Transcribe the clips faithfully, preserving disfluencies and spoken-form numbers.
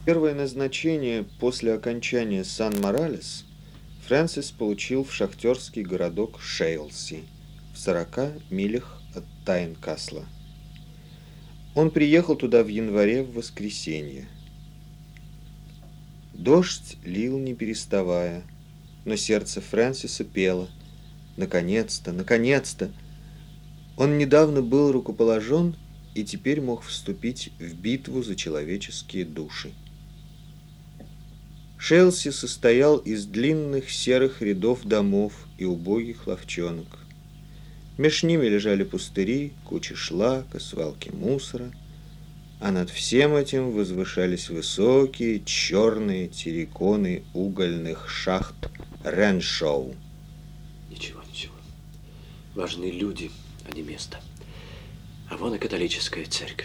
Первое назначение после окончания Сан-Моралес Фрэнсис получил в шахтерский городок Шейлси в сорока милях от Тайнкасла. Он приехал туда в январе в воскресенье. Дождь лил не переставая, но сердце Фрэнсиса пело: наконец-то, наконец-то! Он недавно был рукоположен и теперь мог вступить в битву за человеческие души. Шейлси состоял из длинных серых рядов домов и убогих лавчонок. Меж ними лежали пустыри, кучи шлака, свалки мусора, а над всем этим возвышались высокие черные терриконы угольных шахт Реншоу. Ничего, ничего. Важны люди, а не место. А вон и католическая церковь.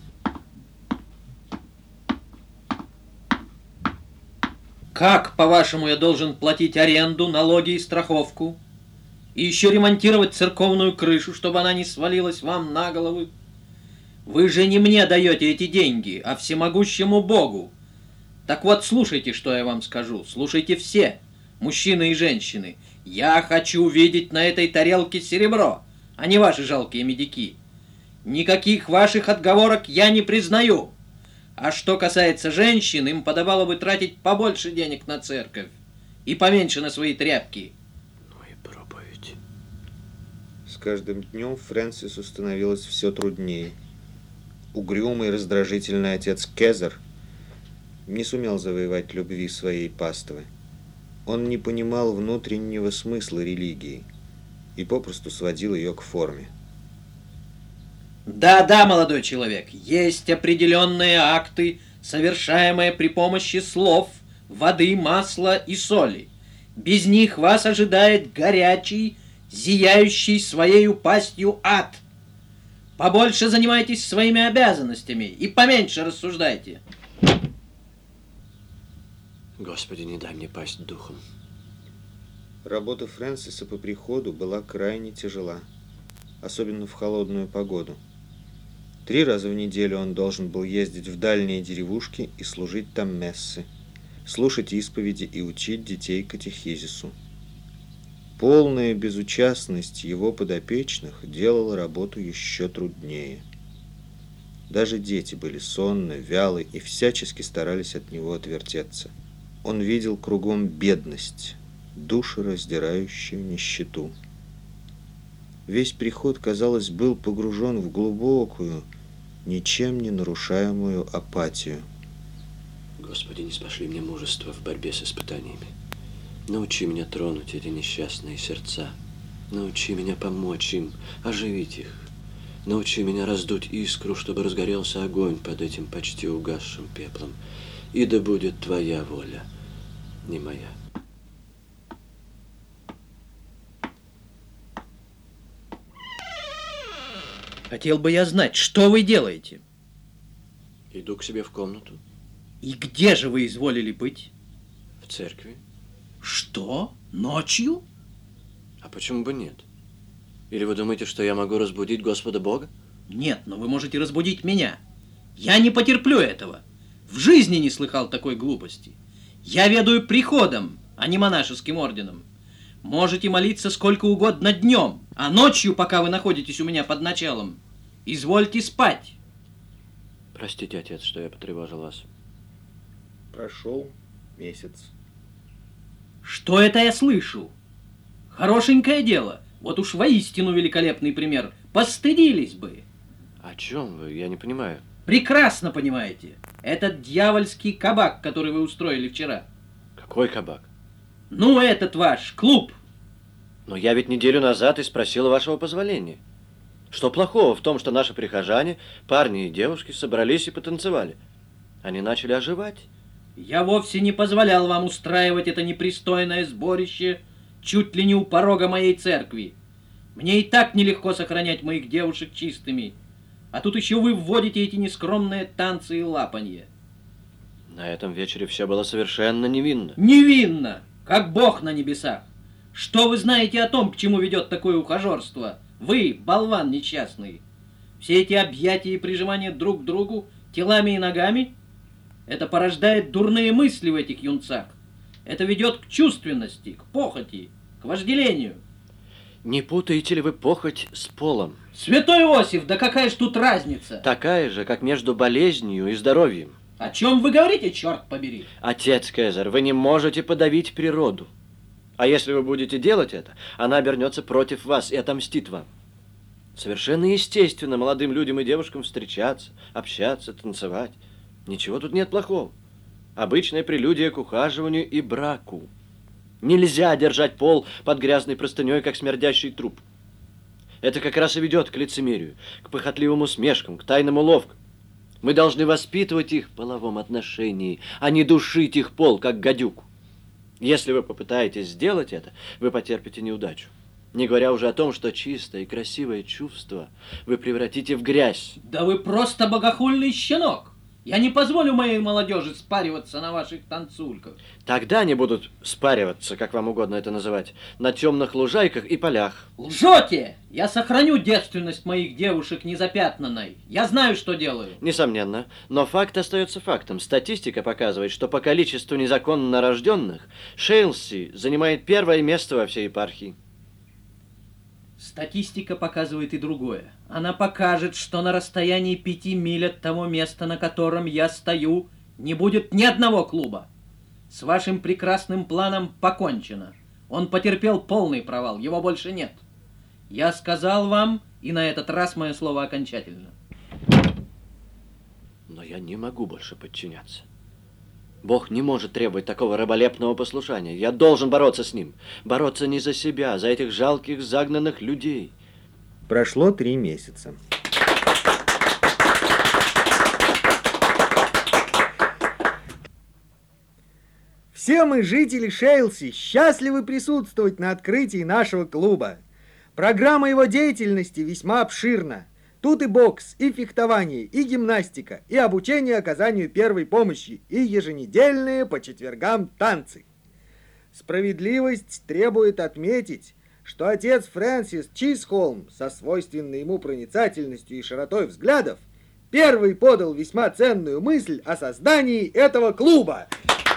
Как, по-вашему, я должен платить аренду, налоги и страховку? И еще ремонтировать церковную крышу, чтобы она не свалилась вам на головы? Вы же не мне даете эти деньги, а всемогущему Богу. Так вот, слушайте, что я вам скажу. Слушайте все, мужчины и женщины. Я хочу видеть на этой тарелке серебро, а не ваши жалкие медики. Никаких ваших отговорок я не признаю. А что касается женщин, им подобало бы тратить побольше денег на церковь и поменьше на свои тряпки. Ну и проповедь. С каждым днем Фрэнсису становилось все труднее. Угрюмый, раздражительный отец Кезар не сумел завоевать любви своей паствы. Он не понимал внутреннего смысла религии и попросту сводил ее к форме. Да-да, молодой человек, есть определенные акты, совершаемые при помощи слов, воды, масла и соли. Без них вас ожидает горячий, зияющий своею пастью ад. Побольше занимайтесь своими обязанностями и поменьше рассуждайте. Господи, не дай мне пасть духом. Работа Фрэнсиса по приходу была крайне тяжела, особенно в холодную погоду. Три раза в неделю он должен был ездить в дальние деревушки и служить там мессы, слушать исповеди и учить детей катехизису. Полная безучастность его подопечных делала работу еще труднее. Даже дети были сонны, вялы и всячески старались от него отвертеться. Он видел кругом бедность, душераздирающую нищету. Весь приход, казалось, был погружен в глубокую, ничем не нарушаемую апатию. Господи, не спошли мне мужество в борьбе с испытаниями. Научи меня тронуть эти несчастные сердца. Научи меня помочь им, оживить их. Научи меня раздуть искру, чтобы разгорелся огонь под этим почти угасшим пеплом. И да будет твоя воля, не моя. Хотел бы я знать, что вы делаете? Иду к себе в комнату. И где же вы изволили быть? В церкви. Что? Ночью? А почему бы нет? Или вы думаете, что я могу разбудить Господа Бога? Нет, но вы можете разбудить меня. Я не потерплю этого. В жизни не слыхал такой глупости. Я ведаю приходом, а не монашеским орденом. Можете молиться сколько угодно днем, а ночью, пока вы находитесь у меня под началом, извольте спать. Простите, отец, что я потревожил вас. Прошел месяц. Что это я слышу? Хорошенькое дело. Вот уж воистину великолепный пример. Постыдились бы. О чем вы? Я не понимаю. Прекрасно понимаете. Этот дьявольский кабак, который вы устроили вчера. Какой кабак? Ну, этот ваш клуб. Но я ведь неделю назад и спросила вашего позволения. Что плохого в том, что наши прихожане, парни и девушки, собрались и потанцевали? Они начали оживать. Я вовсе не позволял вам устраивать это непристойное сборище чуть ли не у порога моей церкви. Мне и так нелегко сохранять моих девушек чистыми. А тут еще вы вводите эти нескромные танцы и лапанье. На этом вечере все было совершенно невинно. Невинно! Как Бог на небесах! Что вы знаете о том, к чему ведет такое ухажерство? Вы, болван несчастный. Все эти объятия и прижимания друг к другу телами и ногами? Это порождает дурные мысли в этих юнцах. Это ведет к чувственности, к похоти, к вожделению. Не путаете ли вы похоть с полом? Святой Иосиф, да какая ж тут разница? Такая же, как между болезнью и здоровьем. О чем вы говорите, черт побери? Отец Кезар, вы не можете подавить природу. А если вы будете делать это, она обернется против вас и отомстит вам. Совершенно естественно молодым людям и девушкам встречаться, общаться, танцевать. Ничего тут нет плохого. Обычная прелюдия к ухаживанию и браку. Нельзя держать пол под грязной простыней, как смердящий труп. Это как раз и ведет к лицемерию, к похотливым усмешкам, к тайным уловкам. Мы должны воспитывать их в половом отношении, а не душить их пол, как гадюку. Если вы попытаетесь сделать это, вы потерпите неудачу. Не говоря уже о том, что чистое и красивое чувство вы превратите в грязь. Да вы просто богохульный щенок. Я не позволю моей молодежи спариваться на ваших танцульках. Тогда они будут спариваться, как вам угодно это называть, на темных лужайках и полях. Лжете! Я сохраню девственность моих девушек незапятнанной. Я знаю, что делаю. Несомненно, но факт остается фактом. Статистика показывает, что по количеству незаконно рожденных Шейлси занимает первое место во всей епархии. Статистика показывает и другое. Она покажет, что на расстоянии пяти миль от того места, на котором я стою, не будет ни одного клуба. С вашим прекрасным планом покончено. Он потерпел полный провал, его больше нет. Я сказал вам, и на этот раз мое слово окончательно. Но я не могу больше подчиняться. Бог не может требовать такого раболепного послушания. Я должен бороться с ним. Бороться не за себя, а за этих жалких, загнанных людей. Прошло три месяца. Все мы, жители Шейлси, счастливы присутствовать на открытии нашего клуба. Программа его деятельности весьма обширна. Тут и бокс, и фехтование, и гимнастика, и обучение оказанию первой помощи, и еженедельные по четвергам танцы. Справедливость требует отметить, что отец Фрэнсис Чизхолм со свойственной ему проницательностью и широтой взглядов первый подал весьма ценную мысль о создании этого клуба.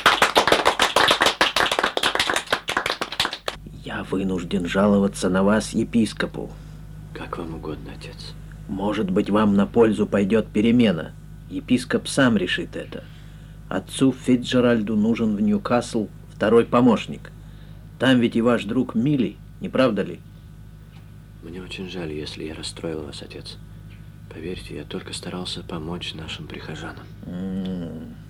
Я вынужден жаловаться на вас епископу. Как вам угодно, отец. Может быть, вам на пользу пойдет перемена. Епископ сам решит это. Отцу Фицджеральду нужен в Ньюкасл второй помощник. Там ведь и ваш друг Милли, не правда ли? Мне очень жаль, если я расстроил вас, отец. Поверьте, я только старался помочь нашим прихожанам. М-м-м.